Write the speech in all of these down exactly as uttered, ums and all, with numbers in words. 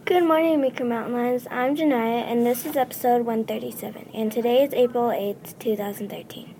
Good morning, Meeker Mountain Lions. I'm Janiyah, and this is episode one thirty-seven, and today is April eighth, twenty thirteen.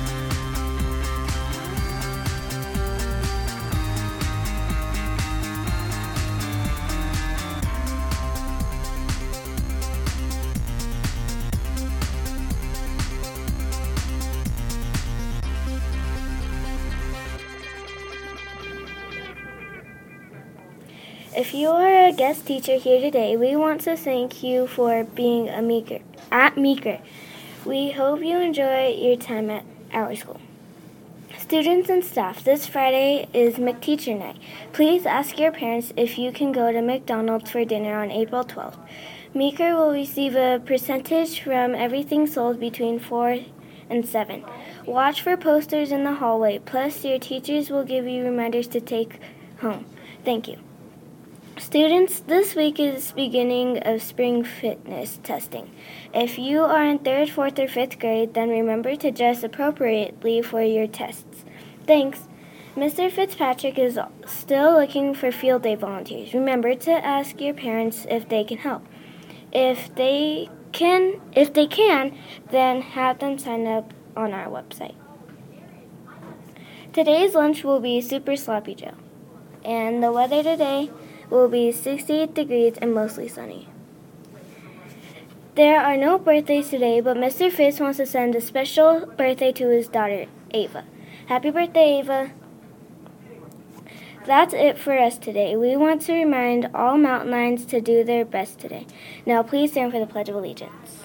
If you are a guest teacher here today, we want to thank you for being a Meeker, at Meeker. We hope you enjoy your time at our school. Students and staff, this Friday is McTeacher Night. Please ask your parents if you can go to McDonald's for dinner on April twelfth. Meeker will receive a percentage from everything sold between four and seven. Watch for posters in the hallway, plus your teachers will give you reminders to take home. Thank you. Students, this week is beginning of spring fitness testing. If you are in third, fourth, or fifth grade, then remember to dress appropriately for your tests. Thanks. Mister Fitzpatrick is still looking for field day volunteers. Remember to ask your parents if they can help. If they can, if they can, then have them sign up on our website. Today's lunch will be Super Sloppy Joe, and the weather today will be sixty-eight degrees and mostly sunny. There are no birthdays today, but Mister Fitz wants to send a special birthday to his daughter, Ava. Happy birthday, Ava! That's it for us today. We want to remind all Mountain Lions to do their best today. Now please stand for the Pledge of Allegiance.